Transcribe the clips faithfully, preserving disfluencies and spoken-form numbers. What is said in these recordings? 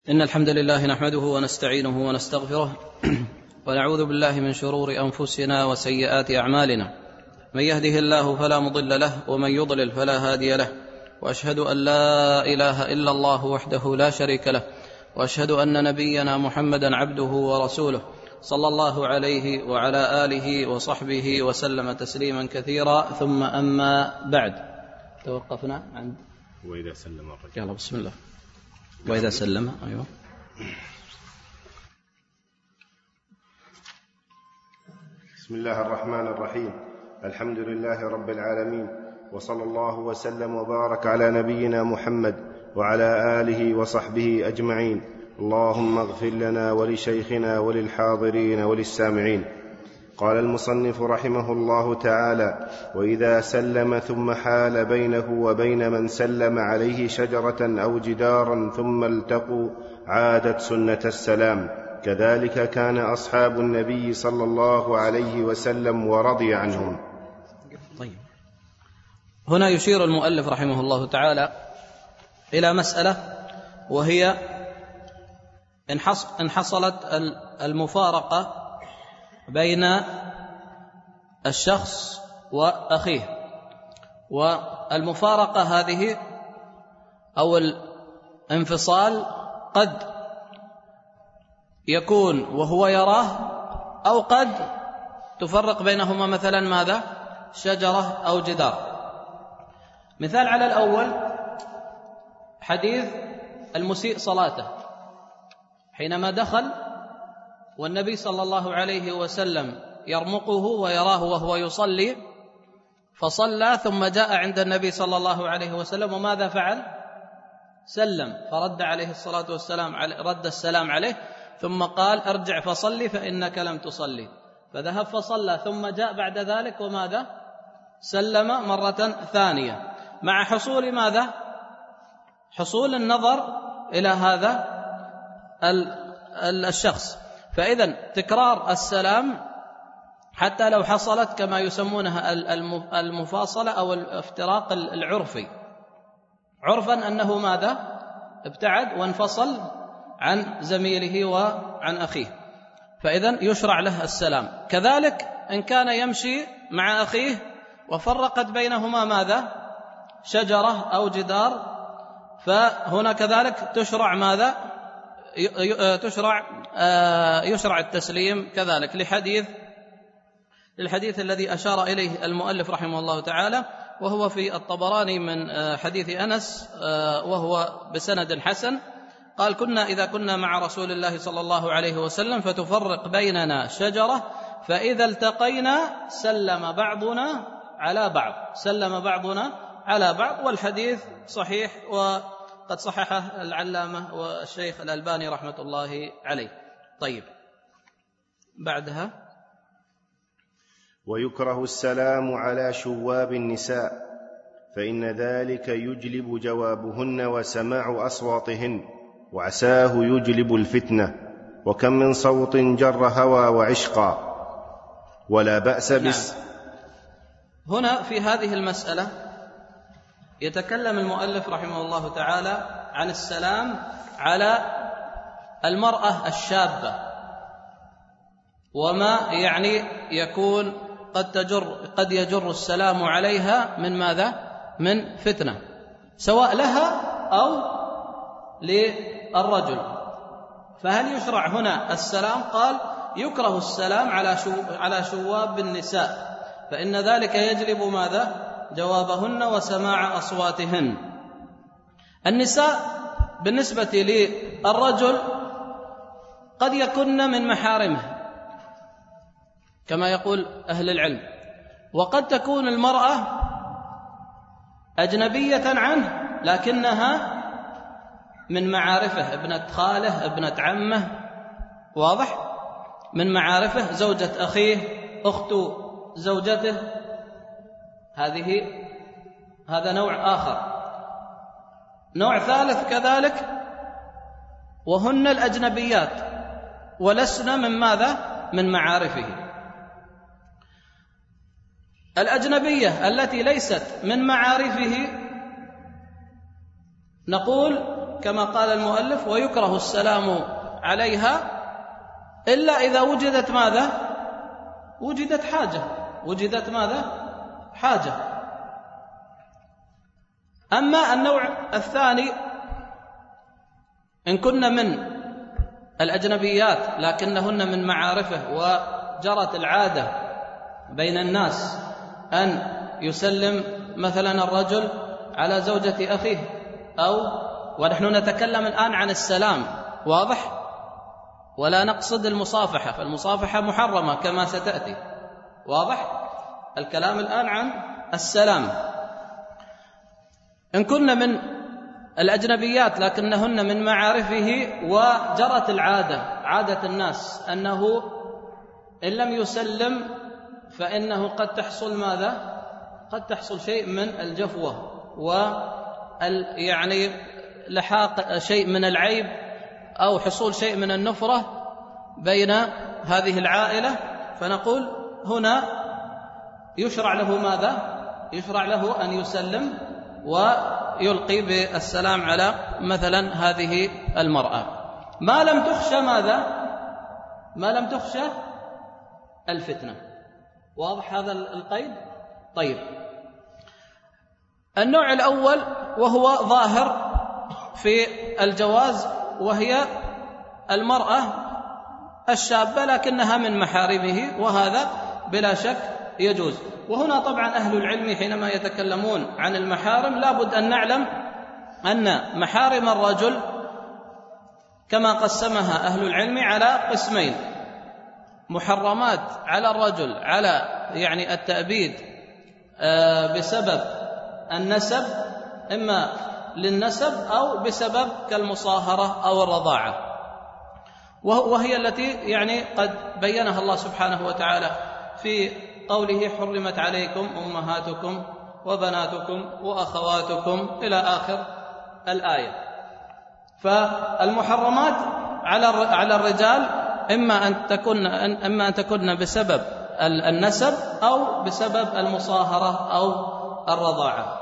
إن الحمد لله نحمده ونستعينه ونستغفره ونعوذ بالله من شرور أنفسنا وسيئات أعمالنا. من يهده الله فلا مضل له ومن يضلل فلا هادي له، وأشهد أن لا إله إلا الله وحده لا شريك له، وأشهد أن نبينا محمدا عبده ورسوله صلى الله عليه وعلى آله وصحبه وسلم تسليما كثيرا. ثم أما بعد، توقفنا عند وإذا سلم الرجل. يلا بسم الله. وإذا سلم. أيوة. بسم الله الرحمن الرحيم. الحمد لله رب العالمين، وصلى الله وسلم وبارك على نبينا محمد وعلى آله وصحبه أجمعين. اللهم اغفر لنا ولشيخنا وللحاضرين وللسامعين. قال المصنف رحمه الله تعالى: وإذا سلم ثم حال بينه وبين من سلم عليه شجرة أو جدارا ثم التقوا عادت سنة السلام، كذلك كان أصحاب النبي صلى الله عليه وسلم ورضي عنهم. طيب، هنا يشير المؤلف رحمه الله تعالى إلى مسألة، وهي إن حصلت المفارقة بين الشخص وأخيه، والمفارقة هذه أو الانفصال قد يكون وهو يراه، أو قد تفرق بينهما مثلا ماذا؟ شجرة أو جدار. مثال على الأول حديث المسيء صلاته، حينما دخل والنبي صلى الله عليه وسلم يرمقه ويراه وهو يصلي، فصلى ثم جاء عند النبي صلى الله عليه وسلم، وماذا فعل؟ سلم، فرد عليه الصلاة والسلام رد السلام عليه، ثم قال: ارجع فصلي فإنك لم تصلي. فذهب فصلى، ثم جاء بعد ذلك وماذا؟ سلم مرة ثانية، مع حصول ماذا؟ حصول النظر إلى هذا الشخص. فإذن تكرار السلام حتى لو حصلت كما يسمونها المفاصلة أو الافتراق العرفي، عرفا أنه ماذا؟ ابتعد وانفصل عن زميله وعن أخيه، فإذن يشرع له السلام. كذلك إن كان يمشي مع أخيه وفرقت بينهما ماذا؟ شجرة أو جدار، فهنا كذلك تشرع ماذا؟ تشرع يشرع التسليم كذلك، لحديث للحديث الذي أشار إليه المؤلف رحمه الله تعالى، وهو في الطبراني من حديث أنس، وهو بسند حسن. قال: كنا إذا كنا مع رسول الله صلى الله عليه وسلم فتفرق بيننا شجرة، فإذا التقينا سلم بعضنا على بعض سلم بعضنا على بعض. والحديث صحيح، وقد صححه العلامة والشيخ الألباني رحمة الله عليه. طيب، بعدها: ويكره السلام على شواب النساء، فإن ذلك يجلب جوابهن وسماع أصواتهن، وعساه يجلب الفتنة، وكم من صوت جر هوى وعشقا، ولا بأس بس. نعم. هنا في هذه المسألة يتكلم المؤلف رحمه الله تعالى عن السلام على المرأة الشابة، وما يعني يكون قد تجر قد يجر السلام عليها من ماذا؟ من فتنة، سواء لها أو للرجل. فهل يشرع هنا السلام؟ قال: يكره السلام على شو على شواب النساء، فإن ذلك يجلب ماذا؟ جوابهن وسماع أصواتهن. النساء بالنسبة للرجل قد يكن من محارمه كما يقول أهل العلم، وقد تكون المرأة أجنبية عنه لكنها من معارفه، ابنة خاله، ابنة عمه، واضح؟ من معارفه، زوجة أخيه، أخت زوجته، هذه هذا نوع آخر. نوع ثالث كذلك، وهن الأجنبيات ولسنا من ماذا؟ من معارفه. الأجنبية التي ليست من معارفه نقول كما قال المؤلف ويكره السلام عليها إلا إذا وجدت ماذا؟ وجدت حاجة. وجدت ماذا؟ حاجة. أما النوع الثاني إن كن من الأجنبيات لكنهن من معارفه وجرت العادة بين الناس أن يسلم مثلا الرجل على زوجة أخيه، أو ونحن نتكلم الآن عن السلام، واضح؟ ولا نقصد المصافحة، فالمصافحة محرمة كما ستأتي، واضح؟ الكلام الآن عن السلام. إن كن من الأجنبيات لكنهن من معارفه وجرت العادة، عادة الناس أنه إن لم يسلم فإنه قد تحصل ماذا؟ قد تحصل شيء من الجفوة وال يعني لحاق شيء من العيب أو حصول شيء من النفرة بين هذه العائلة، فنقول هنا يشرع له ماذا؟ يشرع له أن يسلم ويلقي بالسلام على مثلا هذه المرأة، ما لم تخشى ماذا؟ ما لم تخشى الفتنة. واضح هذا القيد؟ طيب، النوع الأول وهو ظاهر في الجواز، وهي المرأة الشابة لكنها من محارمه، وهذا بلا شك يجوز. وهنا طبعا أهل العلم حينما يتكلمون عن المحارم لابد أن نعلم أن محارم الرجل كما قسمها أهل العلم على قسمين: محرمات على الرجل على يعني التأبيد بسبب النسب، إما للنسب أو بسبب كالمصاهرة أو الرضاعة، وهي التي يعني قد بينها الله سبحانه وتعالى في قوله حرمت عليكم أمهاتكم وبناتكم وأخواتكم إلى آخر الآية. فالمحرمات على الرجال إما أن تكون إما أن تكون بسبب النسب أو بسبب المصاهرة أو الرضاعة.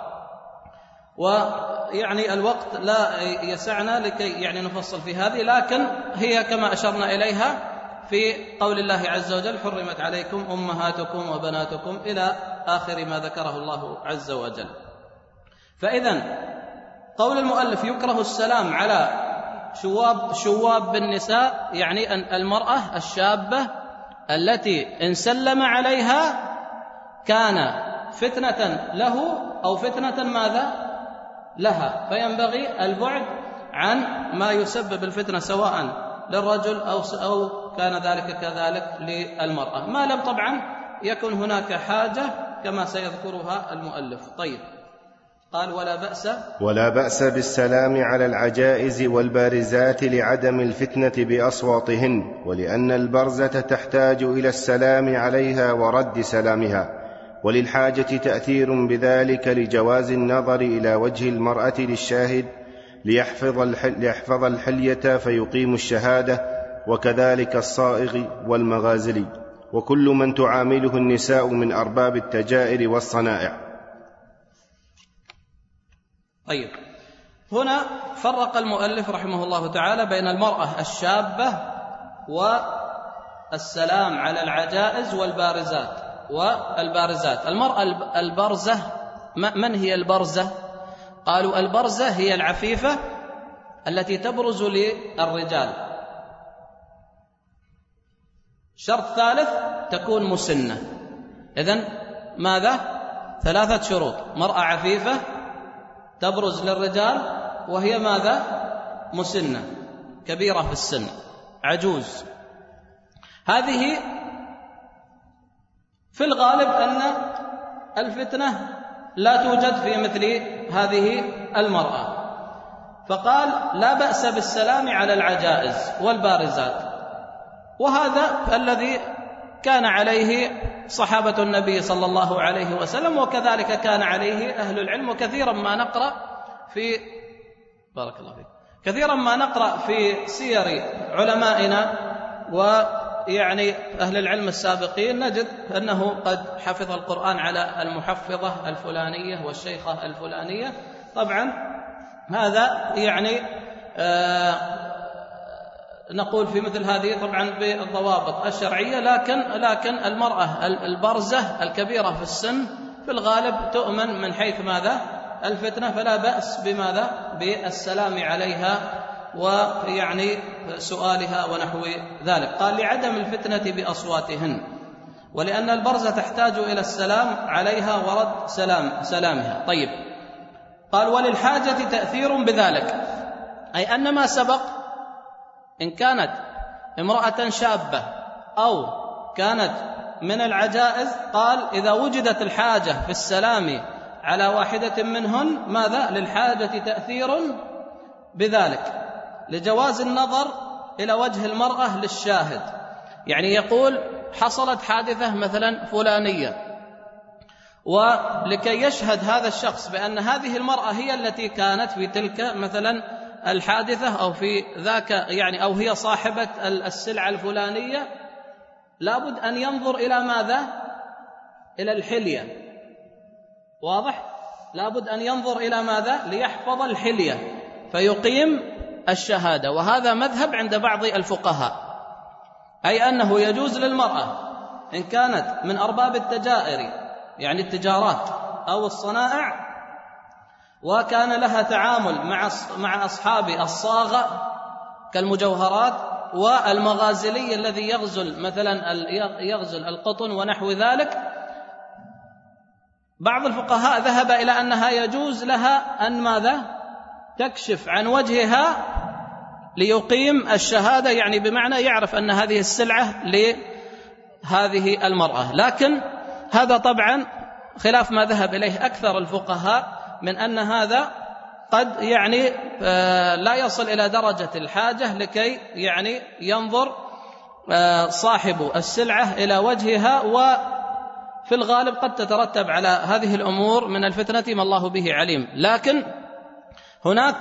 ويعني الوقت لا يسعنا لكي يعني نفصل في هذه، لكن هي كما أشرنا إليها في قول الله عز وجل حرمت عليكم أمهاتكم وبناتكم إلى آخر ما ذكره الله عز وجل. فإذن قول المؤلف يكره السلام على شواب شواب النساء، يعني أن المرأة الشابة التي إن سلم عليها كان فتنة له أو فتنة ماذا؟ لها، فينبغي البعد عن ما يسبب الفتنة سواء للرجل أو أو كان ذلك كذلك للمرأة، ما لم طبعا يكن هناك حاجة كما سيذكرها المؤلف. طيب، قال ولا بأس ولا بأس بالسلام على العجائز والبارزات لعدم الفتنة بأصواتهن، ولأن البرزة تحتاج إلى السلام عليها ورد سلامها، وللحاجة تأثير بذلك لجواز النظر إلى وجه المرأة للشاهد ليحفظ, الحل ليحفظ الحلية فيقيم الشهادة، وكذلك الصائغ والمغازلي وكل من تعامله النساء من أرباب التجائر والصنائع. طيب، هنا فرق المؤلف رحمه الله تعالى بين المرأة الشابة والسلام على العجائز والبارزات والبارزات. المرأة البرزة، من هي البرزة؟ قالوا البرزة هي العفيفة التي تبرز للرجال. شرط ثالث تكون مسنة. إذن ماذا؟ ثلاثة شروط: مرأة عفيفة تبرز للرجال، وهي ماذا؟ مسنة، كبيرة في السن، عجوز. هذه في الغالب أن الفتنة لا توجد في مثل هذه المرأة، فقال لا بأس بالسلام على العجائز والبارزات، وهذا الذي كان عليه صحابة النبي صلى الله عليه وسلم، وكذلك كان عليه أهل العلم. وكثيرا ما نقرأ في بارك الله فيك كثيرا ما نقرأ في سير علمائنا ويعني أهل العلم السابقين نجد أنه قد حفظ القرآن على المحفظة الفلانية والشيخة الفلانية. طبعا هذا يعني نقول في مثل هذه طبعا بالضوابط الشرعية، لكن لكن المرأة البرزة الكبيرة في السن في الغالب تؤمن من حيث ماذا؟ الفتنة، فلا بأس بماذا؟ بالسلام عليها ويعني سؤالها ونحو ذلك. قال لعدم الفتنة بأصواتهن، ولأن البرزة تحتاج إلى السلام عليها ورد سلام سلامها. طيب، قال وللحاجة تأثير بذلك، أي أن ما سبق إن كانت امرأة شابة أو كانت من العجائز، قال إذا وجدت الحاجة في السلام على واحدة منهن ماذا؟ للحاجة تأثير بذلك، لجواز النظر إلى وجه المرأة للشاهد. يعني يقول حصلت حادثة مثلا فلانية، ولكي يشهد هذا الشخص بأن هذه المرأة هي التي كانت في تلك مثلا الحادثة أو في ذاك يعني أو هي صاحبة السلعة الفلانية، لابد أن ينظر إلى ماذا؟ إلى الحلية. واضح؟ لابد أن ينظر إلى ماذا؟ ليحفظ الحلية فيقيم الشهادة. وهذا مذهب عند بعض الفقهاء، أي أنه يجوز للمرأة إن كانت من أرباب التجائر يعني التجارات أو الصنائع، وكان لها تعامل مع مع أصحاب الصاغة كالمجوهرات والمغازلي الذي يغزل مثلا يغزل القطن ونحو ذلك، بعض الفقهاء ذهب إلى أنها يجوز لها أن ماذا؟ تكشف عن وجهها ليقيم الشهادة، يعني بمعنى يعرف أن هذه السلعة لهذه المرأة. لكن هذا طبعا خلاف ما ذهب إليه أكثر الفقهاء من أن هذا قد يعني لا يصل إلى درجة الحاجة لكي يعني ينظر صاحب السلعة إلى وجهها، وفي الغالب قد تترتب على هذه الأمور من الفتنة ما الله به عليم. لكن هناك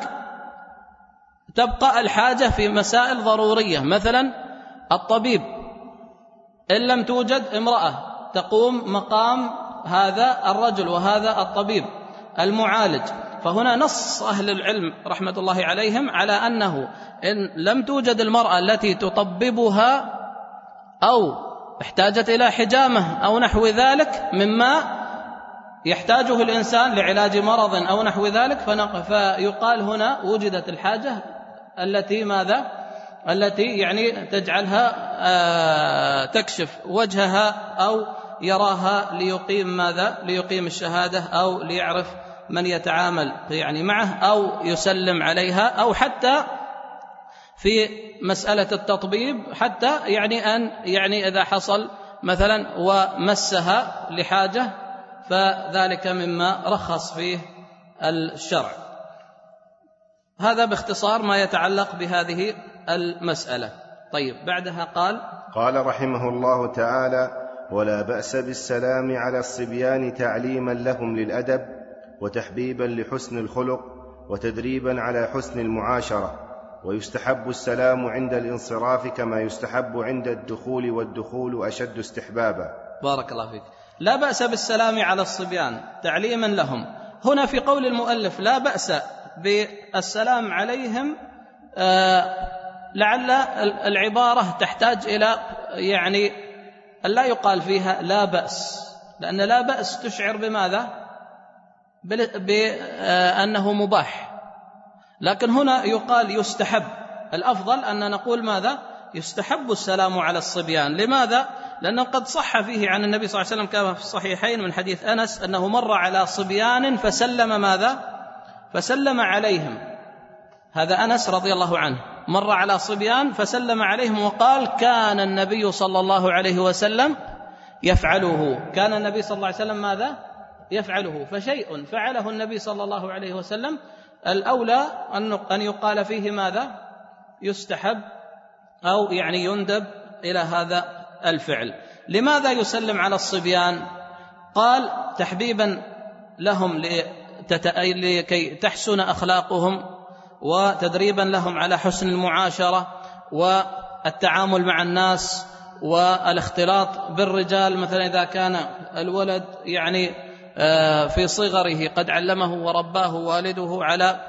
تبقى الحاجة في مسائل ضرورية، مثلا الطبيب إن لم توجد امرأة تقوم مقام هذا الرجل وهذا الطبيب المعالج، فهنا نص أهل العلم رحمة الله عليهم على أنه إن لم توجد المرأة التي تطببها أو احتاجت إلى حجامة أو نحو ذلك مما يحتاجه الإنسان لعلاج مرض أو نحو ذلك، فيقال هنا وجدت الحاجة التي ماذا؟ التي يعني تجعلها تكشف وجهها أو يراها ليقيم ماذا؟ ليقيم الشهادة أو ليعرف من يتعامل يعني معه أو يسلم عليها، أو حتى في مسألة التطبيب حتى يعني أن يعني إذا حصل مثلا ومسها لحاجة فذلك مما رخص فيه الشرع. هذا باختصار ما يتعلق بهذه المسألة. طيب، بعدها قال قال رحمه الله تعالى: ولا بأس بالسلام على الصبيان تعليما لهم للأدب وتحبيبا لحسن الخلق وتدريبا على حسن المعاشرة، ويستحب السلام عند الانصراف كما يستحب عند الدخول، والدخول أشد استحبابا. بارك الله فيك. لا بأس بالسلام على الصبيان تعليما لهم، هنا في قول المؤلف لا بأس بالسلام عليهم، آه لعل العبارة تحتاج إلى يعني لا يقال فيها لا بأس، لأن لا بأس تشعر بماذا؟ بأنه مباح، لكن هنا يقال يستحب. الأفضل أن نقول ماذا؟ يستحب السلام على الصبيان. لماذا؟ لأنه قد صح فيه عن النبي صلى الله عليه وسلم كما في الصحيحين من حديث أنس أنه مر على صبيان فسلم ماذا؟ فسلم عليهم. هذا أنس رضي الله عنه مر على صبيان فسلم عليهم وقال: كان النبي صلى الله عليه وسلم يفعله. كان النبي صلى الله عليه وسلم ماذا؟ يفعله. فشيء فعله النبي صلى الله عليه وسلم الأولى أن يقال فيه ماذا؟ يستحب أو يعني يندب إلى هذا الفعل. لماذا يسلم على الصبيان؟ قال: تحبيبا لهم لكي تحسن أخلاقهم، وتدريبا لهم على حسن المعاشرة والتعامل مع الناس والاختلاط بالرجال. مثلا إذا كان الولد يعني في صغره قد علمه ورباه والده على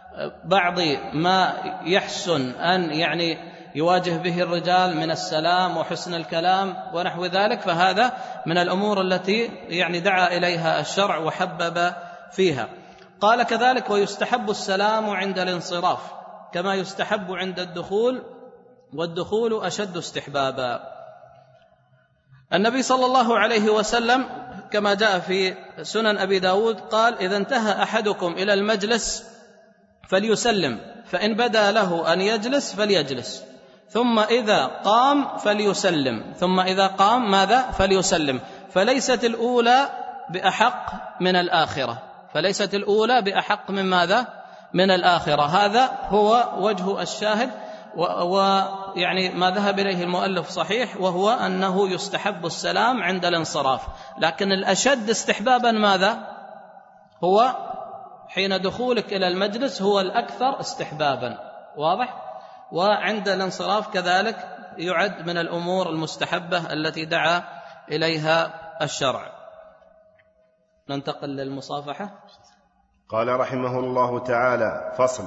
بعض ما يحسن أن يعني يواجه به الرجال من السلام وحسن الكلام ونحو ذلك، فهذا من الأمور التي يعني دعا إليها الشرع وحبب فيها. قال كذلك ويستحب السلام عند الانصراف كما يستحب عند الدخول، والدخول أشد استحبابا. النبي صلى الله عليه وسلم كما جاء في سنن أبي داود قال إذا انتهى أحدكم إلى المجلس فليسلم، فإن بدا له أن يجلس فليجلس، ثم إذا قام فليسلم، ثم إذا قام ماذا؟ فليسلم. فليست الأولى بأحق من الآخرة، فليست الأولى بأحق من ماذا؟ من الآخرة. هذا هو وجه الشاهد، ويعني ما ذهب إليه المؤلف صحيح، وهو أنه يستحب السلام عند الانصراف، لكن الأشد استحبابا ماذا؟ هو حين دخولك إلى المجلس، هو الأكثر استحبابا، واضح؟ وعند الانصراف كذلك يعد من الأمور المستحبة التي دعا إليها الشرع. ننتقل للمصافحة. قال رحمه الله تعالى: فصل: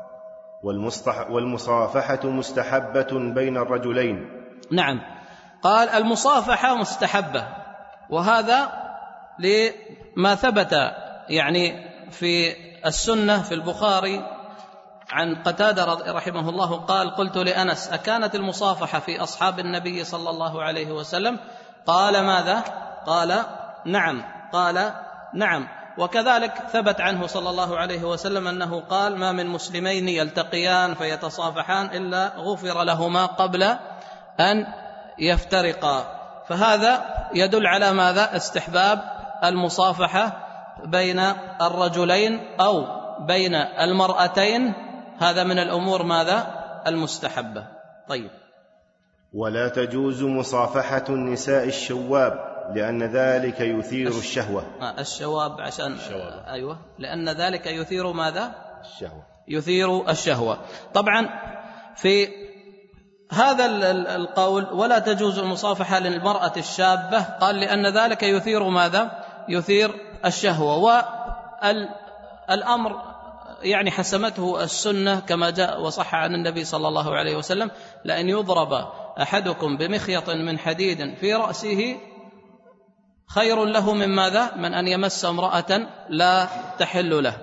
والمصافحة مستحبة بين الرجلين. نعم، قال المصافحة مستحبة، وهذا لما ثبت يعني في السنة في البخاري عن قتادة رحمه الله قال: قلت لأنس: أكانت المصافحة في أصحاب النبي صلى الله عليه وسلم؟ قال: ماذا؟ قال: نعم. قال: نعم. وكذلك ثبت عنه صلى الله عليه وسلم أنه قال: ما من مسلمين يلتقيان فيتصافحان إلا غفر لهما قبل أن يفترقا. فهذا يدل على ماذا؟ استحباب المصافحة بين الرجلين أو بين المرأتين، هذا من الأمور ماذا؟ المستحبة. طيب. ولا تجوز مصافحة النساء الشواب لأن ذلك يثير الش... الشهوة. آه الشواب عشان الشواب. أيوة، لأن ذلك يثير ماذا؟ الشهوة. يثير الشهوة. طبعا في هذا القول ولا تجوز المصافحة للمرأة الشابة، قال لأن ذلك يثير ماذا؟ يثير الشهوة. والأمر يعني حسمته السنة كما جاء وصح عن النبي صلى الله عليه وسلم: لأن يضرب أحدكم بمخيط من حديد في رأسه خير له من ماذا؟ من أن يمس امرأة لا تحل له.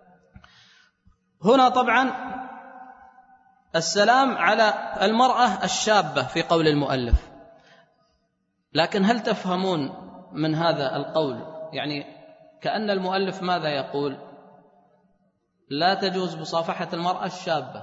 هنا طبعا السلام على المرأة الشابة في قول المؤلف، لكن هل تفهمون من هذا القول يعني كأن المؤلف ماذا يقول؟ لا تجوز مصافحة المرأة الشابة،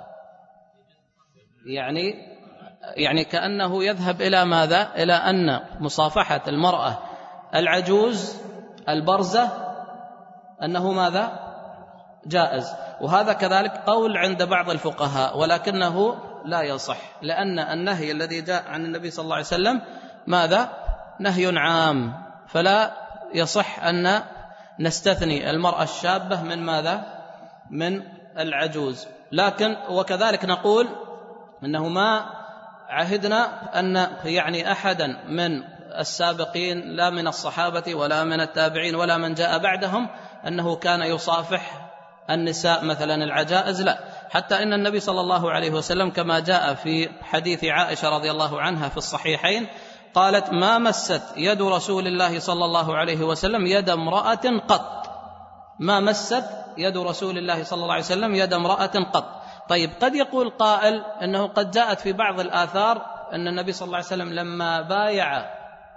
يعني يعني كأنه يذهب إلى ماذا؟ إلى أن مصافحة المرأة العجوز البرزة أنه ماذا؟ جائز. وهذا كذلك قول عند بعض الفقهاء، ولكنه لا يصح، لأن النهي الذي جاء عن النبي صلى الله عليه وسلم ماذا؟ نهي عام، فلا يصح أن نستثني المرأة الشابة من ماذا؟ من العجوز. لكن وكذلك نقول إنه ما عهدنا أن يعني أحدا من السابقين لا من الصحابة ولا من التابعين ولا من جاء بعدهم أنه كان يصافح النساء مثلا العجائز، لا، حتى إن النبي صلى الله عليه وسلم كما جاء في حديث عائشة رضي الله عنها في الصحيحين قالت: ما مست يد رسول الله صلى الله عليه وسلم يد امرأة قط، ما مست يد رسول الله صلى الله عليه وسلم يد امرأة قط. طيب، قد يقول قائل أنه قد جاءت في بعض الآثار أن النبي صلى الله عليه وسلم لما بايع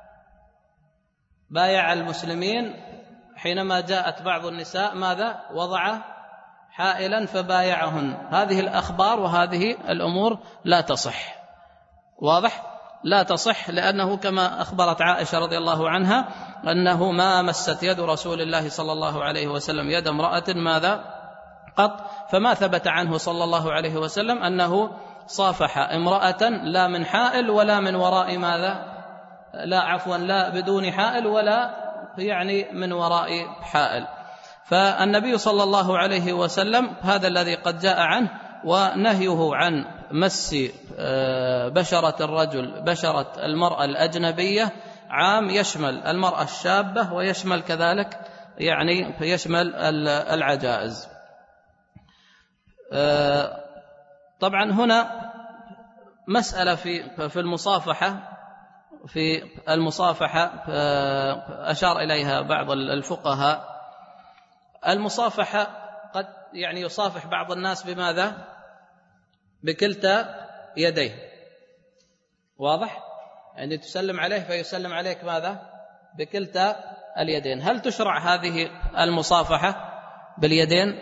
بايع المسلمين حينما جاءت بعض النساء ماذا؟ وضع حائلا فبايعهن. هذه الأخبار وهذه الأمور لا تصح، واضح؟ لا تصح، لأنه كما أخبرت عائشة رضي الله عنها أنه ما مست يد رسول الله صلى الله عليه وسلم يد امرأة ماذا؟ قط. فما ثبت عنه صلى الله عليه وسلم أنه صافح امرأة لا من حائل ولا من وراء ماذا؟ لا عفوا لا بدون حائل ولا يعني من وراء حائل. فالنبي صلى الله عليه وسلم هذا الذي قد جاء عنه، ونهيه عن مس بشرة الرجل بشرة المرأة الأجنبية عام، يشمل المرأة الشابة ويشمل كذلك يعني يشمل العجائز. طبعا هنا مسألة في في المصافحة في المصافحة أشار إليها بعض الفقهاء. المصافحة قد يعني يصافح بعض الناس بماذا؟ بكلتا يديه، واضح؟ يعني تسلم عليه فيسلم عليك ماذا؟ بكلتا اليدين. هل تشرع هذه المصافحة باليدين؟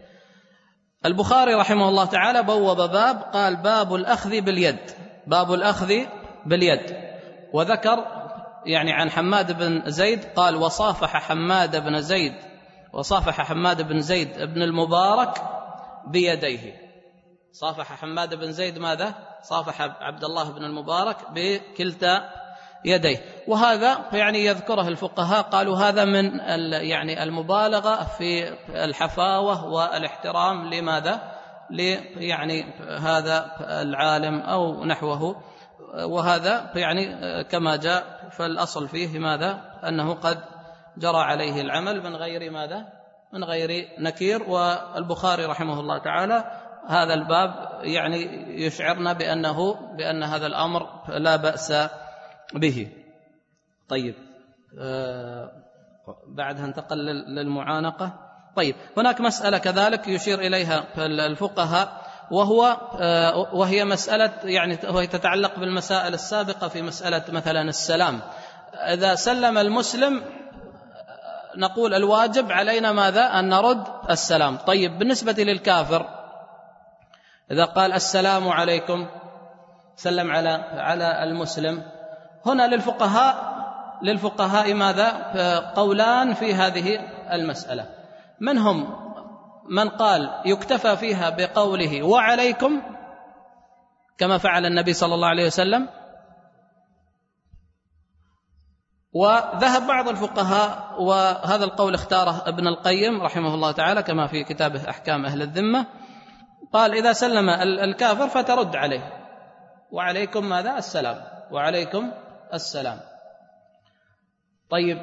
البخاري رحمه الله تعالى بوب باب، قال باب الأخذ باليد، باب الأخذ باليد، وذكر يعني عن حماد بن زيد قال وصافح حماد بن زيد وصافح حماد بن زيد بن المبارك بيديه. صافح حماد بن زيد ماذا؟ صافح عبد الله بن المبارك بكلتا يديه. وهذا يعني يذكره الفقهاء، قالوا هذا من يعني المبالغة في الحفاوة والاحترام لماذا؟ يعني هذا العالم أو نحوه. وهذا يعني كما جاء فالأصل فيه ماذا؟ أنه قد جرى عليه العمل من غير ماذا؟ من غير نكير. والبخاري رحمه الله تعالى هذا الباب يعني يشعرنا بأنه بأن هذا الأمر لا بأس به. طيب آه بعدها انتقل للمعانقة. طيب هناك مسألة كذلك يشير إليها الفقهاء، وهو آه وهي مسألة يعني وهي تتعلق بالمسائل السابقة في مسألة مثلا السلام. إذا سلم المسلم نقول الواجب علينا ماذا؟ أن نرد السلام. طيب بالنسبة للكافر إذا قال السلام عليكم، سلم على على المسلم، هنا للفقهاء للفقهاء ماذا؟ قولان في هذه المسألة. منهم من قال يكتفى فيها بقوله وعليكم كما فعل النبي صلى الله عليه وسلم، وذهب بعض الفقهاء وهذا القول اختاره ابن القيم رحمه الله تعالى كما في كتابه أحكام أهل الذمة، قال إذا سلم الكافر فترد عليه وعليكم ماذا؟ السلام، وعليكم السلام. طيب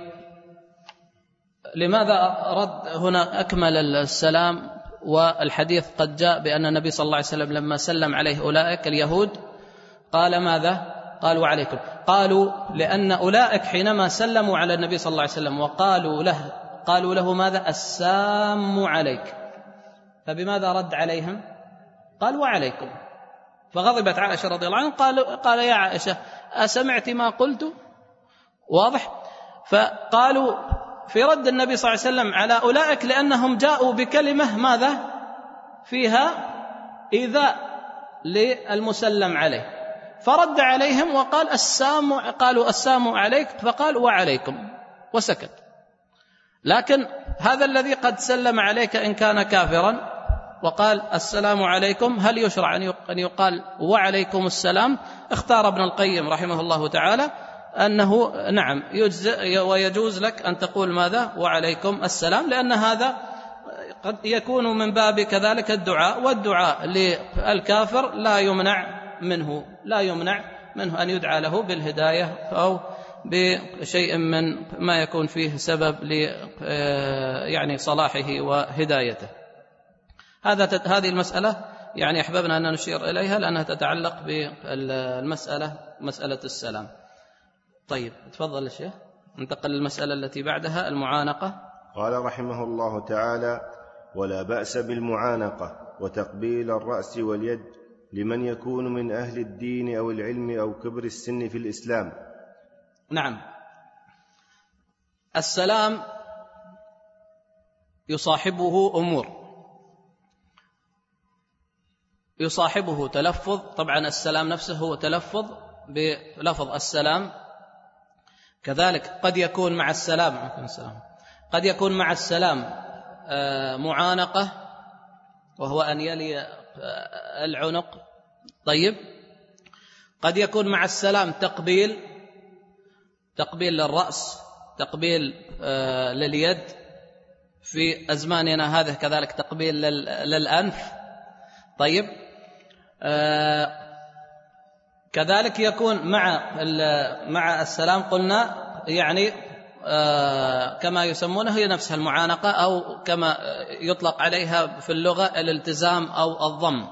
لماذا رد هنا أكمل السلام؟ والحديث قد جاء بأن النبي صلى الله عليه وسلم لما سلم عليه أولئك اليهود قال ماذا؟ قال وعليكم. قالوا لأن أولئك حينما سلموا على النبي صلى الله عليه وسلم وقالوا له قالوا له ماذا؟ السام عليك، فبماذا رد عليهم؟ قال وعليكم. فغضبت عائشة رضي الله عنها، قال, قال يا عائشة أسمعت ما قلت؟ واضح؟ فقالوا في رد النبي صلى الله عليه وسلم على أولئك لأنهم جاءوا بكلمة ماذا؟ فيها إيذاء للمسلم عليه، فرد عليهم وقال السام، قالوا السام عليك، فقال وعليكم وسكت. لكن هذا الذي قد سلم عليك إن كان كافرا وقال السلام عليكم، هل يشرع أن يقال وعليكم السلام؟ اختار ابن القيم رحمه الله تعالى أنه نعم يجزئ ويجوز لك أن تقول ماذا؟ وعليكم السلام، لأن هذا قد يكون من باب كذلك الدعاء، والدعاء للكافر لا يمنع منه لا يمنع منه أن يدعى له بالهداية أو بشيء من ما يكون فيه سبب ل يعني صلاحه وهدايته. هذا هذه المسألة يعني أحببنا أن نشير إليها لأنها تتعلق بالمسألة مسألة السلام. طيب تفضل الشيخ، ننتقل للمسألة التي بعدها المعانقة. قال رحمه الله تعالى: ولا بأس بالمعانقة وتقبيل الرأس واليد لمن يكون من أهل الدين أو العلم أو كبر السن في الإسلام. نعم، السلام يصاحبه أمور، يصاحبه تلفظ، طبعا السلام نفسه هو تلفظ بلفظ السلام، كذلك قد يكون مع السلام قد يكون مع السلام معانقة وهو أن يلي العنق. طيب قد يكون مع السلام تقبيل تقبيل للرأس، تقبيل لليد، في أزماننا هذا كذلك تقبيل للأنف. طيب كذلك يكون مع مع السلام قلنا يعني كما يسمونه هي نفسها المعانقة، أو كما يطلق عليها في اللغة الالتزام أو الضم.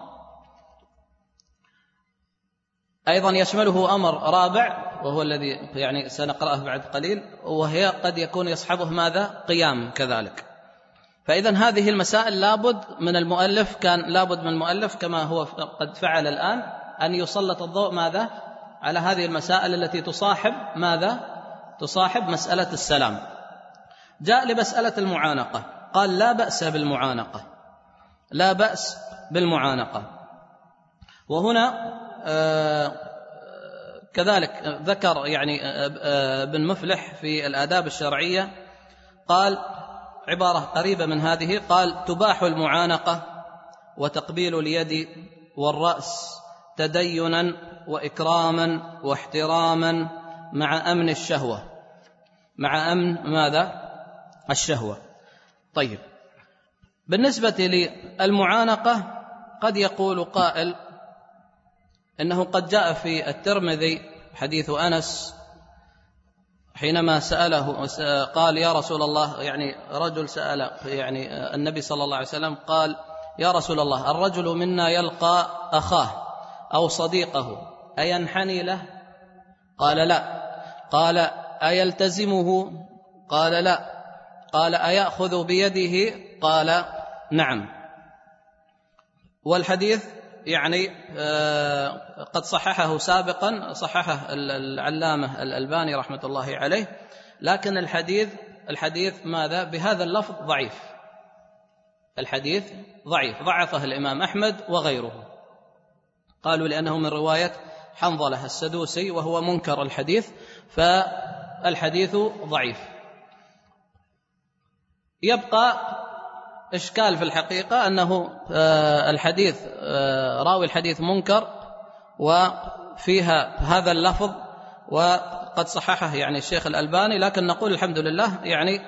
أيضا يشمله أمر رابع وهو الذي يعني سنقرأه بعد قليل، وهي قد يكون يصحبه ماذا؟ قيام كذلك. فإذا هذه المسائل لابد من المؤلف كان لابد من المؤلف كما هو قد فعل الآن أن يسلط الضوء ماذا؟ على هذه المسائل التي تصاحب ماذا؟ تصاحب مسألة السلام. جاء لمسألة المعانقة قال لا بأس بالمعانقة، لا بأس بالمعانقة. وهنا آه كذلك ذكر يعني آه بن مفلح في الآداب الشرعية قال عبارة قريبة من هذه، قال تباح المعانقة وتقبيل اليد والرأس تدينا وإكراما واحتراما مع أمن الشهوة، مع أمن ماذا؟ الشهوة. طيب، بالنسبة للمعانقة قد يقول قائل إنه قد جاء في الترمذي حديث أنس حينما سأله قال يا رسول الله، يعني رجل سأل يعني النبي صلى الله عليه وسلم قال يا رسول الله الرجل منا يلقى أخاه أو صديقه أينحني له؟ قال لا. قال أيلتزمه؟ قال لا. قال أيأخذ بيده؟ قال نعم. والحديث يعني قد صححه سابقا، صححه العلامة الألباني رحمة الله عليه، لكن الحديث الحديث ماذا؟ بهذا اللفظ ضعيف، الحديث ضعيف، ضعفه الإمام أحمد وغيره، قالوا لأنه من رواية حنظلة السدوسي وهو منكر الحديث، فالحديث ضعيف. يبقى إشكال في الحقيقة أنه الحديث راوي الحديث منكر وفيها هذا اللفظ، وقد صححه يعني الشيخ الألباني، لكن نقول الحمد لله يعني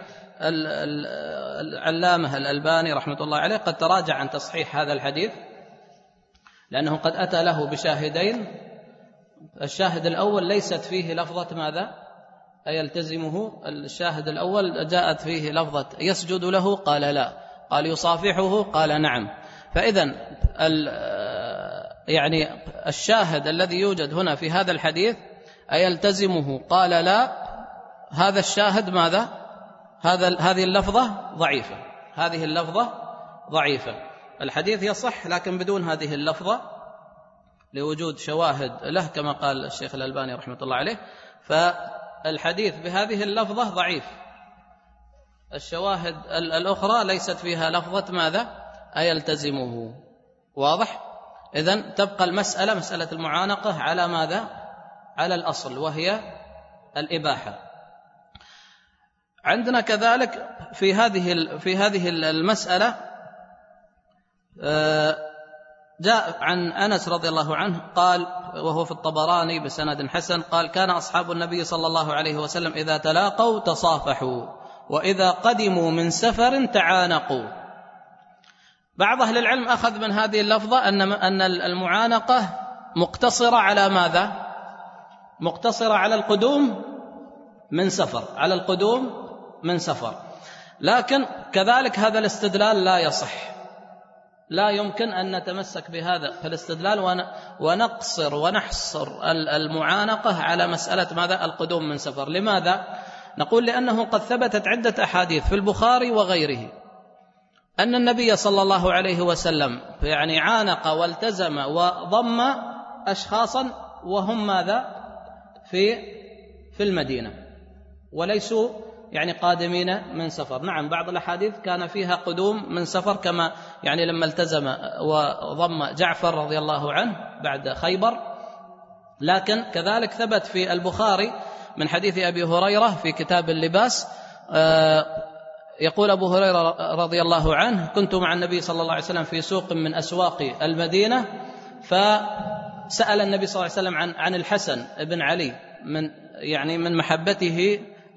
العلامة الألباني رحمة الله عليه قد تراجع عن تصحيح هذا الحديث، لأنه قد أتى له بشاهدين. الشاهد الأول ليست فيه لفظة ماذا؟ أيلتزمه. الشاهد الأول جاءت فيه لفظة يسجد له، قال لا. قال يصافحه، قال نعم. فإذا يعني الشاهد الذي يوجد هنا في هذا الحديث أيلتزمه قال لا، هذا الشاهد ماذا؟ هذا هذه اللفظة ضعيفة، هذه اللفظة ضعيفة. الحديث يصح لكن بدون هذه اللفظة لوجود شواهد له كما قال الشيخ الألباني رحمة الله عليه، فالحديث بهذه اللفظة ضعيف. الشواهد الأخرى ليست فيها لفظة ماذا؟ أيلتزمه. واضح؟ إذن تبقى المسألة مسألة المعانقة على ماذا؟ على الأصل وهي الإباحة. عندنا كذلك في هذه في هذه المسألة جاء عن أنس رضي الله عنه قال، وهو في الطبراني بسند حسن، قال كان أصحاب النبي صلى الله عليه وسلم إذا تلاقوا تصافحوا وإذا قدموا من سفر تعانقوا. بعض أهل العلم أخذ من هذه اللفظة أن أن المعانقة مقتصرة على ماذا؟ مقتصرة على القدوم من سفر، على القدوم من سفر. لكن كذلك هذا الاستدلال لا يصح، لا يمكن أن نتمسك بهذا في الاستدلال ونقصر ونحصر المعانقة على مسألة ماذا؟ القدوم من سفر. لماذا؟ نقول لأنه قد ثبتت عدة أحاديث في البخاري وغيره أن النبي صلى الله عليه وسلم يعني عانق والتزم وضم أشخاصا وهم ماذا؟ في في المدينة وليسوا يعني قادمين من سفر. نعم بعض الأحاديث كان فيها قدوم من سفر، كما يعني لما التزم وضم جعفر رضي الله عنه بعد خيبر. لكن كذلك ثبت في البخاري من حديث أبي هريرة في كتاب اللباس، يقول أبو هريرة رضي الله عنه كنت مع النبي صلى الله عليه وسلم في سوق من أسواق المدينة، فسأل النبي صلى الله عليه وسلم عن عن الحسن بن علي من يعني من محبته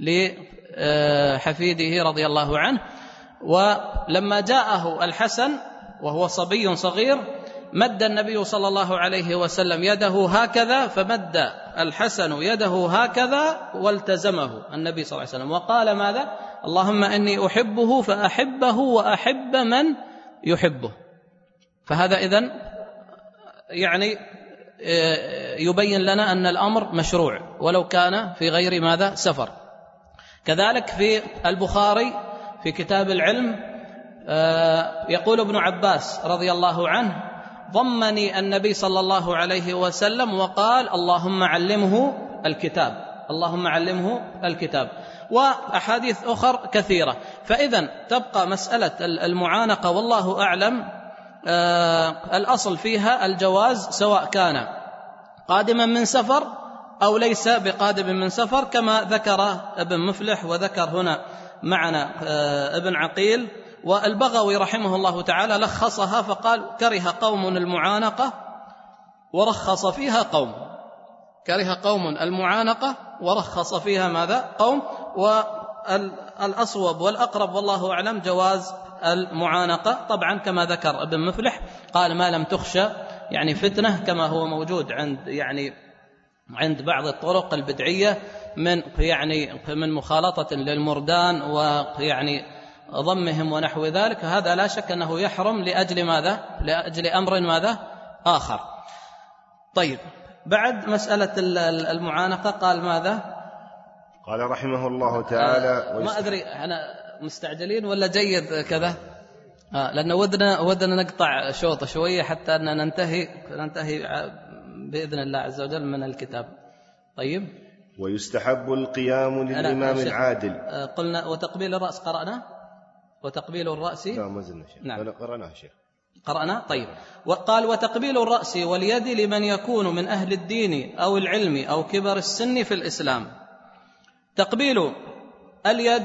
لحفيده رضي الله عنه. ولما جاءه الحسن وهو صبي صغير مد النبي صلى الله عليه وسلم يده هكذا، فمد الحسن يده هكذا والتزمه النبي صلى الله عليه وسلم وقال ماذا؟ اللهم إني أحبه فأحبه وأحب من يحبه. فهذا إذن يعني يبين لنا أن الأمر مشروع ولو كان في غير ماذا؟ سفر. كذلك في البخاري في كتاب العلم يقول ابن عباس رضي الله عنه: ضمني النبي صلى الله عليه وسلم وقال اللهم علمه الكتاب، اللهم علمه الكتاب، وأحاديث أخر كثيرة. فإذن تبقى مسألة المعانقة والله أعلم الأصل فيها الجواز، سواء كان قادما من سفر أو ليس بقادم من سفر، كما ذكر ابن مفلح وذكر هنا معنا ابن عقيل. والبغوي رحمه الله تعالى لخصها فقال: كره قوم المعانقة ورخص فيها قوم، كره قوم المعانقة ورخص فيها ماذا؟ قوم. والأصوب والأقرب والله أعلم جواز المعانقة، طبعا كما ذكر ابن مفلح قال: ما لم تخشى يعني فتنة، كما هو موجود عند يعني عند بعض الطرق البدعية من يعني من مخالطة للمردان ويعني ضمهم ونحو ذلك. هذا لا شك أنه يحرم لأجل ماذا؟ لأجل أمر ماذا؟ آخر. طيب، بعد مسألة المعانقة قال ماذا؟ قال رحمه الله تعالى: آه ما أدري أنا مستعجلين ولا جيد كذا؟ آه لأن ودنا ودنا نقطع شوط شوية حتى أن ننتهي ننتهي بإذن الله عز وجل من الكتاب. طيب. ويستحب القيام للإمام العادل. آه قلنا وتقبيل الرأس قرأنا، وتقبيل الرأس لا ما زلنا شيخ. نعم. قرأناه شيخ. قرأنا. طيب. وقال: وتقبيل الرأس واليد لمن يكون من أهل الدين أو العلم أو كبر السن في الإسلام. تقبيل اليد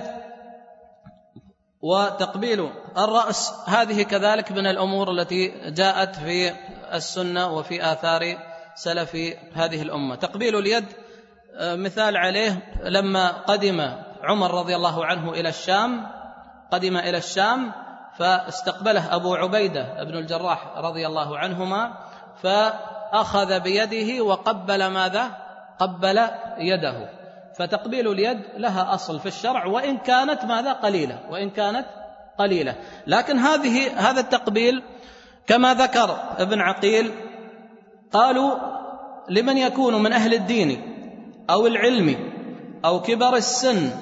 وتقبيل الرأس هذه كذلك من الأمور التي جاءت في السنة وفي آثار سلف هذه الأمة. تقبيل اليد مثال عليه لما قدم عمر رضي الله عنه إلى الشام، قدم إلى الشام فاستقبله أبو عبيدة بن الجراح رضي الله عنهما، فأخذ بيده وقبل ماذا؟ قبل يده. فتقبيل اليد لها أصل في الشرع، وإن كانت ماذا؟ قليلة، وإن كانت قليلة. لكن هذه هذا التقبيل كما ذكر ابن عقيل قالوا: لمن يكون من أهل الدين أو العلم أو كبر السن،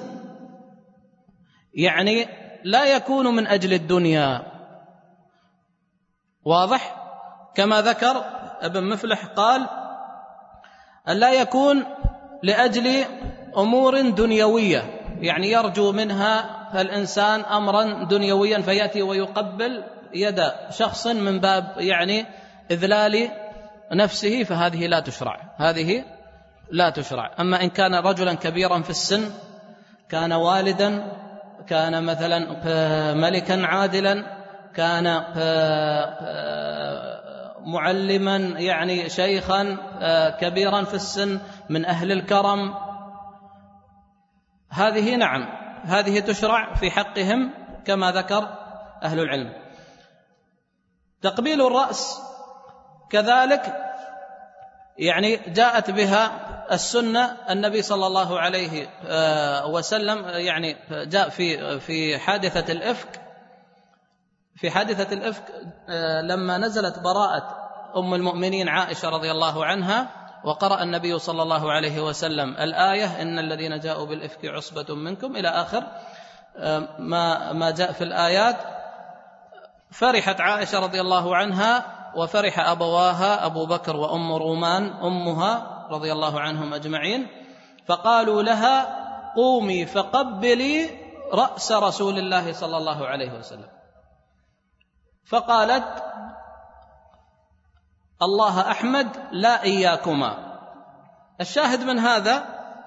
يعني لا يكون من أجل الدنيا. واضح؟ كما ذكر ابن مفلح قال: أن لا يكون لأجل أمور دنيوية، يعني يرجو منها الإنسان أمرا دنيويا فيأتي ويقبل يد شخص من باب يعني إذلال نفسه، فهذه لا تشرع، هذه لا تشرع. أما إن كان رجلا كبيرا في السن، كان والدا، كان مثلا ملكا عادلا، كان معلما يعني شيخا كبيرا في السن من أهل الكرم، هذه نعم هذه تشرع في حقهم كما ذكر أهل العلم. تقبيل الرأس كذلك يعني جاءت بها السنة. النبي صلى الله عليه وسلم يعني جاء في في حادثة الإفك، في حادثة الإفك لما نزلت براءة أم المؤمنين عائشة رضي الله عنها، وقرأ النبي صلى الله عليه وسلم الآية: إن الذين جاءوا بالإفك عصبة منكم، إلى آخر ما ما جاء في الآيات. فرحت عائشة رضي الله عنها وفرح أبواها أبو بكر وأم رومان أمها رضي الله عنهم أجمعين، فقالوا لها: قومي فقبلي رأس رسول الله صلى الله عليه وسلم. فقالت: الله أحمد لا إياكما. الشاهد من هذا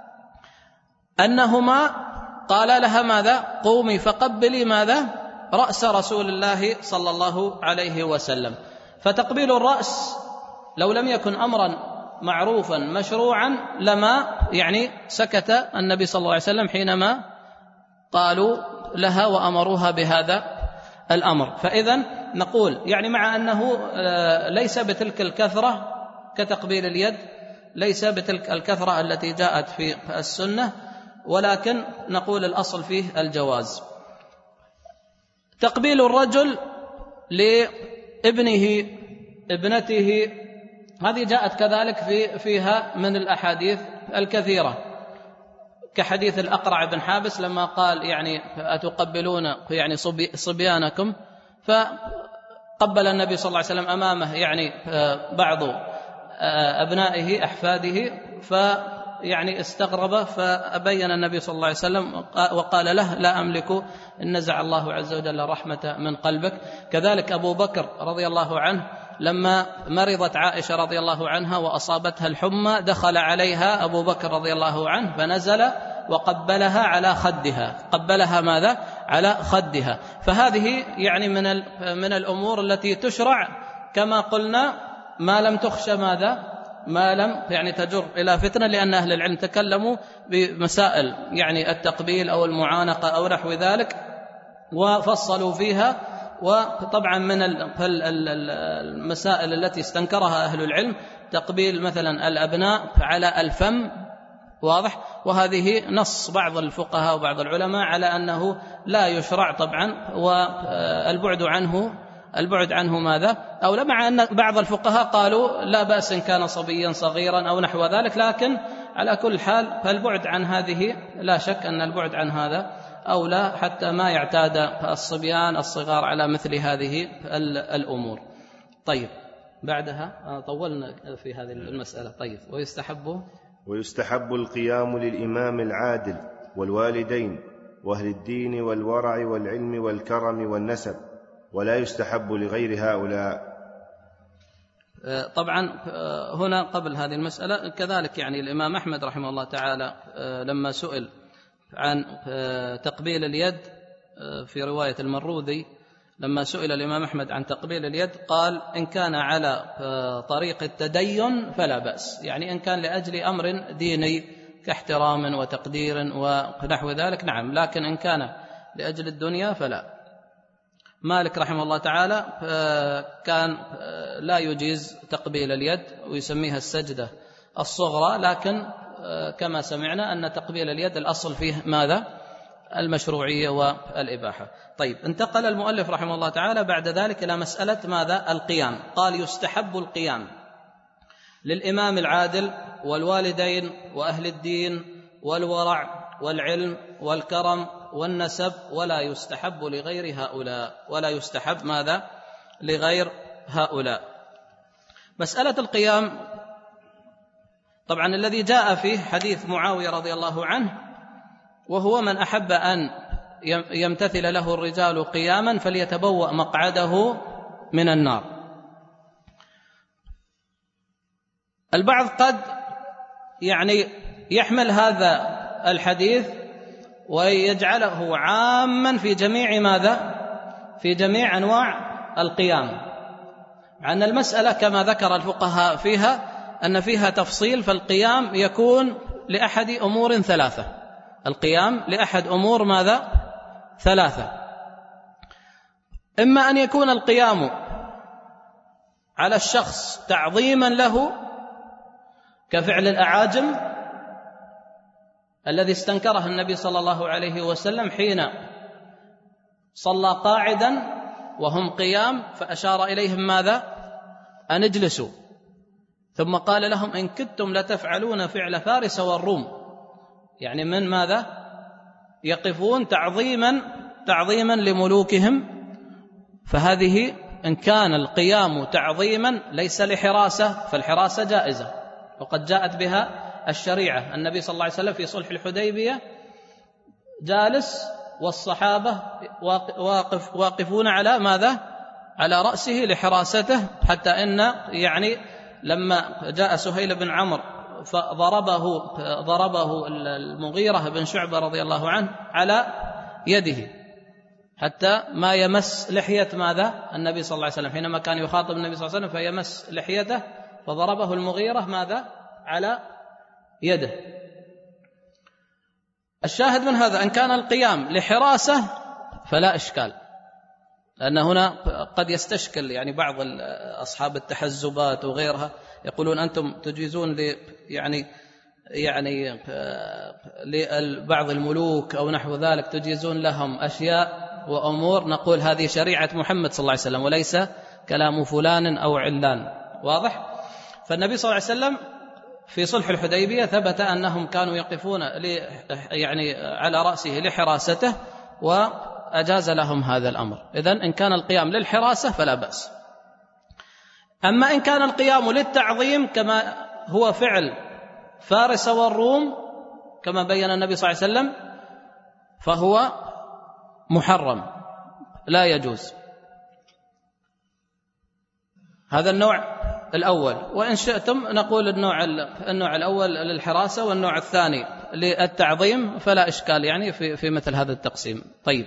أنهما قال لها ماذا؟ قومي فقبلي ماذا؟ رأس رسول الله صلى الله عليه وسلم. فتقبيل الرأس لو لم يكن أمرا معروفا مشروعا لما يعني سكت النبي صلى الله عليه وسلم حينما قالوا لها وأمروها بهذا الأمر. فإذن نقول يعني مع أنه ليس بتلك الكثرة كتقبيل اليد، ليس بتلك الكثرة التي جاءت في السنة، ولكن نقول الأصل فيه الجواز. تقبيل الرجل لابنه ابنته هذه جاءت كذلك في فيها من الأحاديث الكثيرة، كحديث الأقرع بن حابس لما قال يعني أتقبلون يعني صبيانكم، فقبل النبي صلى الله عليه وسلم أمامه يعني بعض أبنائه أحفاده، فيعني استغرب، فأبين النبي صلى الله عليه وسلم وقال له لا أملك إن نزع الله عز وجل رحمة من قلبك. كذلك أبو بكر رضي الله عنه لما مرضت عائشة رضي الله عنها وأصابتها الحمى دخل عليها أبو بكر رضي الله عنه فنزل وقبلها على خدها، قبلها ماذا؟ على خدها. فهذه يعني من من الأمور التي تشرع كما قلنا ما لم تخشى ماذا؟ ما لم يعني تجر إلى فتنة، لأن أهل العلم تكلموا بمسائل يعني التقبيل أو المعانقة أو نحو ذلك وفصلوا فيها. وطبعا من المسائل التي استنكرها أهل العلم تقبيل مثلا الأبناء على الفم، واضح، وهذه نص بعض الفقهاء وبعض العلماء على أنه لا يشرع طبعا، والبعد عنه البعد عنه ماذا؟ أو لا، مع أن بعض الفقهاء قالوا لا بأس إن كان صبيا صغيرا أو نحو ذلك، لكن على كل حال فالبعد عن هذه لا شك أن البعد عن هذا أو لا، حتى ما يعتاد الصبيان الصغار على مثل هذه الأمور. طيب بعدها طولنا في هذه المسألة. طيب ويستحب ويستحب القيام للإمام العادل والوالدين وأهل الدين والورع والعلم والكرم والنسب، ولا يستحب لغير هؤلاء. طبعا هنا قبل هذه المسألة كذلك يعني الإمام أحمد رحمه الله تعالى لما سئل عن تقبيل اليد في رواية المروذي، لما سئل الإمام أحمد عن تقبيل اليد قال إن كان على طريق التدين فلا بأس، يعني إن كان لأجل أمر ديني كاحترام وتقدير ونحو ذلك نعم، لكن إن كان لأجل الدنيا فلا. مالك رحمه الله تعالى كان لا يجيز تقبيل اليد ويسميها السجدة الصغرى، لكن كما سمعنا أن تقبيل اليد الأصل فيه ماذا؟ المشروعية والإباحة. طيب انتقل المؤلف رحمه الله تعالى بعد ذلك إلى مسألة ماذا؟ القيام. قال يستحب القيام للإمام العادل والوالدين وأهل الدين والورع والعلم والكرم والنسب، ولا يستحب لغير هؤلاء، ولا يستحب ماذا؟ لغير هؤلاء. مسألة القيام طبعا الذي جاء فيه حديث معاوية رضي الله عنه، وهو من أحب أن يمتثل له الرجال قياما فليتبوأ مقعده من النار. البعض قد يعني يحمل هذا الحديث ويجعله عاما في جميع ماذا؟ في جميع أنواع القيام، مع أن المسألة كما ذكر الفقهاء فيها أن فيها تفصيل، فالقيام يكون لأحد أمور ثلاثة، القيام لأحد أمور ماذا؟ ثلاثة. إما أن يكون القيام على الشخص تعظيما له كفعل الأعاجم الذي استنكره النبي صلى الله عليه وسلم حين صلى قاعدا وهم قيام فأشار إليهم ماذا؟ أن اجلسوا، ثم قال لهم إن كدتم لتفعلون فعل فارس والروم، يعني من ماذا؟ يقفون تعظيما تعظيما لملوكهم. فهذه إن كان القيام تعظيما ليس لحراسة فالحراسة جائزة، وقد جاءت بها الشريعة. النبي صلى الله عليه وسلم في صلح الحديبية جالس والصحابة واقف واقفون على ماذا؟ على رأسه لحراسته، حتى إن يعني لما جاء سهيل بن عمرو فضربه ضربه المغيرة بن شعبة رضي الله عنه على يده حتى ما يمس لحية ماذا؟ النبي صلى الله عليه وسلم، حينما كان يخاطب النبي صلى الله عليه وسلم فيمس لحيته فضربه المغيرة ماذا؟ على يده. الشاهد من هذا أن كان القيام لحراسة فلا إشكال، لأن هنا قد يستشكل يعني بعض أصحاب التحزبات وغيرها يقولون أنتم تجيزون ل يعني يعني لبعض الملوك أو نحو ذلك تجيزون لهم أشياء وأمور، نقول هذه شريعة محمد صلى الله عليه وسلم وليس كلام فلان أو علان. واضح؟ فالنبي صلى الله عليه وسلم في صلح الحديبية ثبت أنهم كانوا يقفون يعني على رأسه لحراسته وأجاز لهم هذا الأمر. إذن إن كان القيام للحراسة فلا بأس. أما إن كان القيام للتعظيم كما هو فعل فارس والروم كما بين النبي صلى الله عليه وسلم فهو محرم لا يجوز. هذا النوع الأول. وإن شئتم نقول النوع النوع الأول للحراسة والنوع الثاني للتعظيم فلا إشكال يعني في في مثل هذا التقسيم. طيب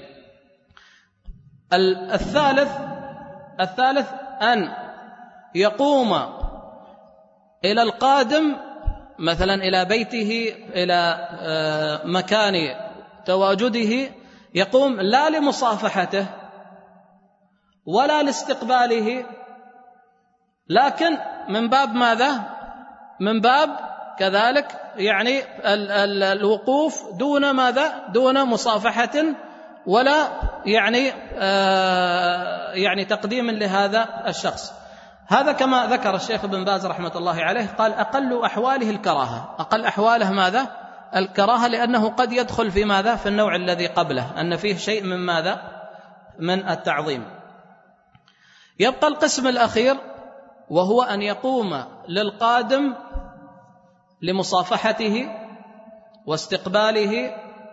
الثالث الثالث أن يقوم إلى القادم مثلا إلى بيته إلى مكان تواجده، يقوم لا لمصافحته ولا لاستقباله، لكن من باب ماذا؟ من باب كذلك يعني الوقوف دون ماذا؟ دون مصافحة ولا يعني آه يعني تقديم لهذا الشخص. هذا كما ذكر الشيخ ابن باز رحمة الله عليه، قال أقل أحواله الكراهة. أقل أحواله ماذا؟ الكراهة، لأنه قد يدخل في ماذا؟ في النوع الذي قبله أن فيه شيء من ماذا؟ من التعظيم. يبقى القسم الأخير وهو أن يقوم للقادم لمصافحته واستقباله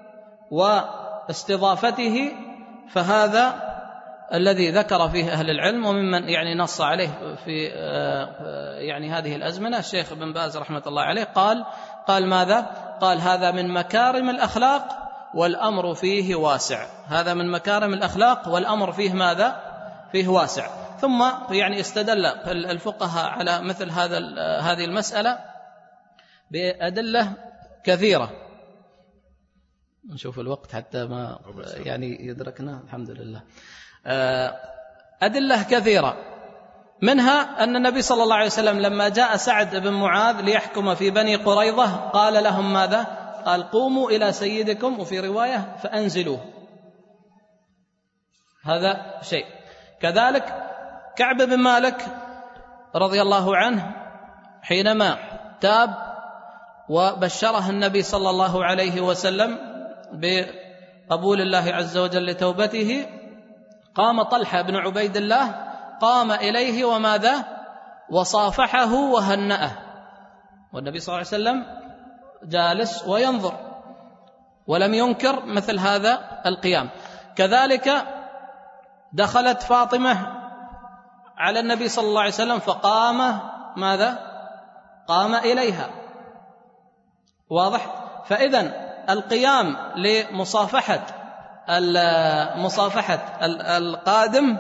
واستضافته، فهذا الذي ذكر فيه أهل العلم وممن يعني نص عليه في يعني هذه الأزمنة الشيخ ابن باز رحمة الله عليه، قال قال ماذا؟ قال هذا من مكارم الأخلاق والأمر فيه واسع. هذا من مكارم الأخلاق والأمر فيه ماذا؟ فيه واسع. ثم يعني استدل الفقهاء على مثل هذا هذه المسألة بأدلة كثيرة. نشوف الوقت حتى ما يعني يدركنا. الحمد لله. أدلة كثيرة، منها أن النبي صلى الله عليه وسلم لما جاء سعد بن معاذ ليحكم في بني قريظة قال لهم ماذا؟ قال قوموا إلى سيدكم، وفي رواية فأنزلوه. هذا شيء. كذلك كعب بن مالك رضي الله عنه حينما تاب وبشره النبي صلى الله عليه وسلم بقبول الله عز وجل لتوبته، قام طلحة بن عبيد الله قام إليه وماذا؟ وصافحه وهنأه، والنبي صلى الله عليه وسلم جالس وينظر ولم ينكر مثل هذا القيام. كذلك دخلت فاطمة على النبي صلى الله عليه وسلم فقام ماذا؟ قام إليها. واضح؟ فإذن القيام لمصافحة مصافحة القادم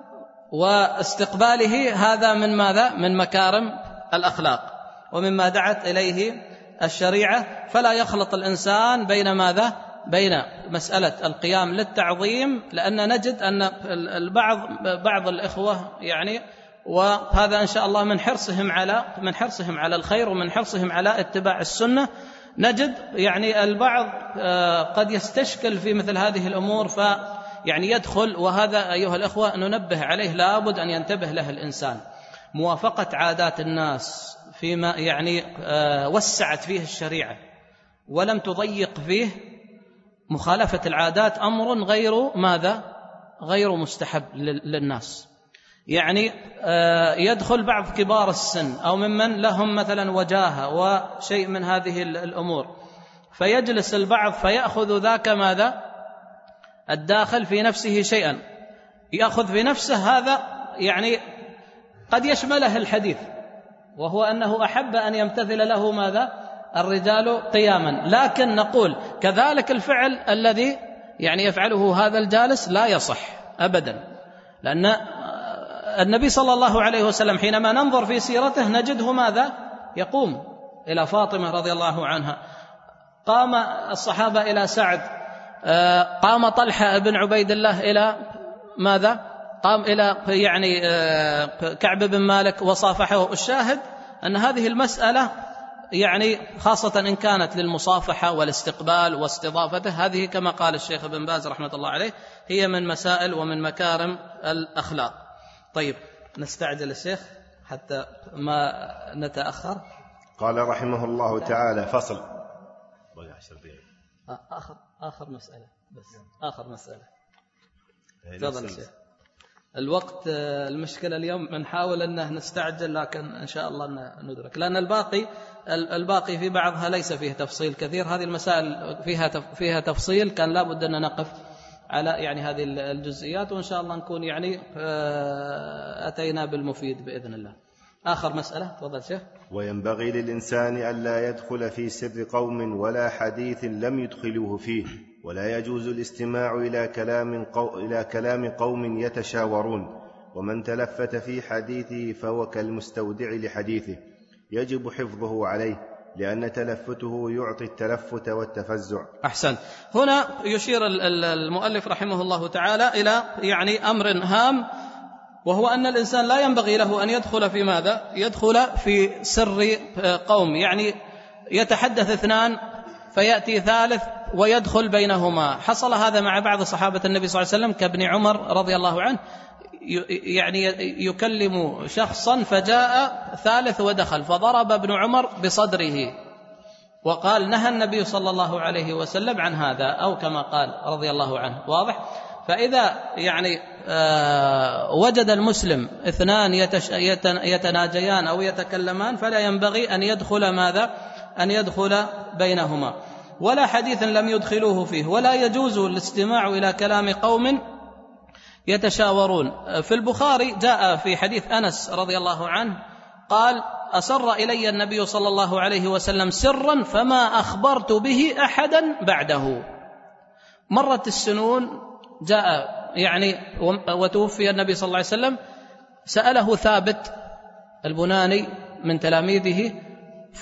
واستقباله هذا من ماذا؟ من مكارم الأخلاق ومما دعت إليه الشريعة. فلا يخلط الإنسان بين ماذا؟ بين مسألة القيام للتعظيم، لأن نجد أن البعض بعض الإخوة يعني، وهذا إن شاء الله من حرصهم على من حرصهم على الخير ومن حرصهم على اتباع السنة، نجد يعني البعض قد يستشكل في مثل هذه الأمور فيعني يدخل، وهذا أيها الأخوة ننبه عليه لابد أن ينتبه له الإنسان. موافقة عادات الناس فيما يعني وسعت فيه الشريعة ولم تضيق فيه، مخالفة العادات أمر غير ماذا؟ غير مستحب للناس. يعني يدخل بعض كبار السن أو ممن لهم مثلا وجاهة وشيء من هذه الأمور، فيجلس البعض فيأخذ ذاك ماذا؟ الداخل في نفسه شيئا، يأخذ في نفسه هذا يعني قد يشمله الحديث، وهو أنه أحب أن يمتثل له ماذا؟ الرجال قياما. لكن نقول كذلك الفعل الذي يعني يفعله هذا الجالس لا يصح أبدا، لأن النبي صلى الله عليه وسلم حينما ننظر في سيرته نجده ماذا؟ يقوم إلى فاطمة رضي الله عنها، قام الصحابة إلى سعد، قام طلحة بن عبيد الله إلى ماذا؟ قام إلى يعني كعب بن مالك وصافحه. الشاهد أن هذه المسألة يعني خاصة إن كانت للمصافحة والاستقبال واستضافته، هذه كما قال الشيخ ابن باز رحمة الله عليه هي من مسائل ومن مكارم الأخلاق. طيب نستعجل الشيخ حتى ما نتأخر. قال رحمه الله تعالى: فصل. آخر آخر مسألة بس آخر مسألة. تفضل الشيخ. الوقت المشكلة اليوم بنحاول أنه نستعجل، لكن إن شاء الله ندرك، لأن الباقي الباقي في بعضها ليس فيه تفصيل كثير. هذه المسائل فيها فيها تفصيل، كان لابد أن نقف على يعني هذه الجزئيات، وإن شاء الله نكون يعني أتينا بالمفيد بإذن الله. آخر مسألة تفضل شيخ. وينبغي للإنسان ألا يدخل في سر قوم ولا حديث لم يدخلوه فيه، ولا يجوز الاستماع إلى كلام قو... إلى كلام قوم يتشاورون، ومن تلفت في حديثه فهو كالمستودع لحديثه، يجب حفظه عليه، لأن تلفته يعطي التلفت والتفزع. أحسن. هنا يشير المؤلف رحمه الله تعالى إلى يعني أمر هام، وهو أن الإنسان لا ينبغي له أن يدخل في ماذا؟ يدخل في سر قوم، يعني يتحدث اثنان فيأتي ثالث ويدخل بينهما. حصل هذا مع بعض صحابة النبي صلى الله عليه وسلم كابن عمر رضي الله عنه، يعني يكلم شخصا فجاء ثالث ودخل فضرب ابن عمر بصدره، وقال: نهى النبي صلى الله عليه وسلم عن هذا، أو كما قال رضي الله عنه. واضح؟ فإذا يعني آه وجد المسلم اثنان يتناجيان أو يتكلمان فلا ينبغي أن يدخل ماذا؟ أن يدخل بينهما، ولا حديث لم يدخلوه فيه، ولا يجوز الاستماع إلى كلام قوم يتشاورون. في البخاري جاء في حديث أنس رضي الله عنه قال: أسر إلي النبي صلى الله عليه وسلم سرا فما أخبرت به أحدا بعده. مرت السنون، جاء يعني وتوفي النبي صلى الله عليه وسلم، سأله ثابت البناني من تلاميذه، ف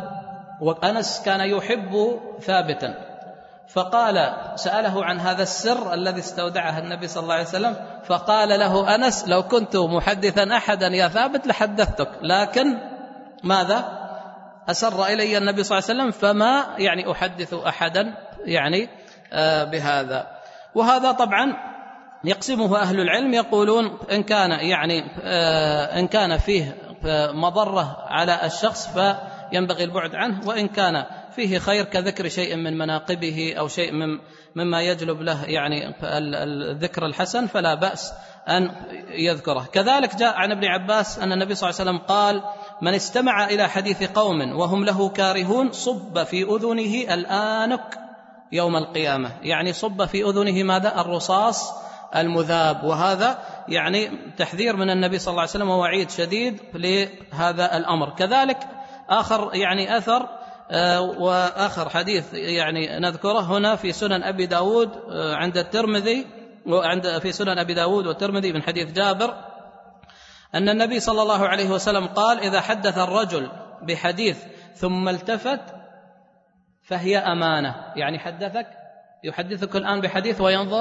وأنس كان يحب ثابتا، فقال سأله عن هذا السر الذي استودعه النبي صلى الله عليه وسلم، فقال له أنس: لو كنت محدثا أحدا يا ثابت لحدثتك، لكن ماذا؟ أسر إلي النبي صلى الله عليه وسلم فما يعني أحدث أحدا يعني آه بهذا. وهذا طبعا يقسمه أهل العلم، يقولون إن كان يعني آه إن كان فيه مضرة على الشخص فينبغي البعد عنه، وإن كان فيه خير كذكر شيء من مناقبه أو شيء من مما يجلب له يعني الذكر الحسن فلا بأس أن يذكره. كذلك جاء عن ابن عباس أن النبي صلى الله عليه وسلم قال: من استمع إلى حديث قوم وهم له كارهون صب في أذنه الآنك يوم القيامة، يعني صب في أذنه ماذا؟ الرصاص المذاب. وهذا يعني تحذير من النبي صلى الله عليه وسلم ووعيد شديد لهذا الأمر. كذلك آخر يعني أثر آه وآخر حديث يعني نذكره هنا في سنن أبي داود آه عند الترمذي، وعند في سنن أبي داود والترمذي من حديث جابر أن النبي صلى الله عليه وسلم قال: إذا حدث الرجل بحديث ثم التفت فهي أمانة. يعني حدثك يحدثك الآن بحديث وينظر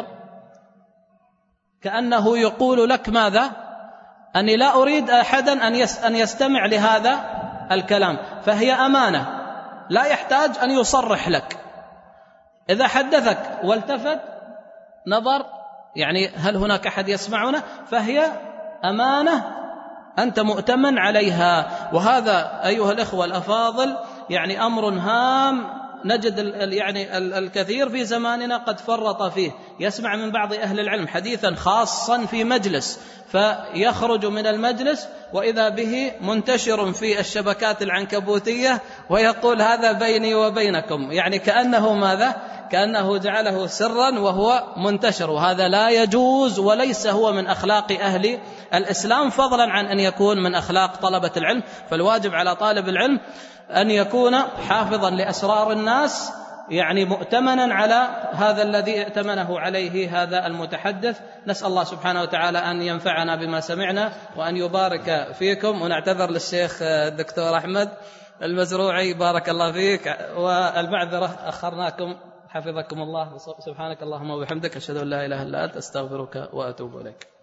كأنه يقول لك ماذا؟ أني لا أريد أحدا أن يستمع لهذا الكلام، فهي أمانة لا يحتاج أن يصرح لك. إذا حدثك والتفت نظر يعني هل هناك أحد يسمعنا، فهي أمانة أنت مؤتمن عليها. وهذا أيها الإخوة الأفاضل يعني أمر هام نجد يعني الكثير في زماننا قد فرط فيه. يسمع من بعض أهل العلم حديثا خاصا في مجلس، فيخرج من المجلس وإذا به منتشر في الشبكات العنكبوتية ويقول: هذا بيني وبينكم، يعني كأنه ماذا؟ كأنه جعله سرا وهو منتشر. وهذا لا يجوز، وليس هو من أخلاق أهل الإسلام، فضلا عن أن يكون من أخلاق طلبة العلم. فالواجب على طالب العلم أن يكون حافظا لأسرار الناس، يعني مؤتمنا على هذا الذي ائتمنه عليه هذا المتحدث. نسأل الله سبحانه وتعالى أن ينفعنا بما سمعنا وأن يبارك فيكم. ونعتذر للشيخ الدكتور أحمد المزروعي بارك الله فيك، والمعذرة أخرناكم، حفظكم الله. سبحانك اللهم وبحمدك، أشهد أن لا إله إلا أنت، أستغفرك وأتوب إليك.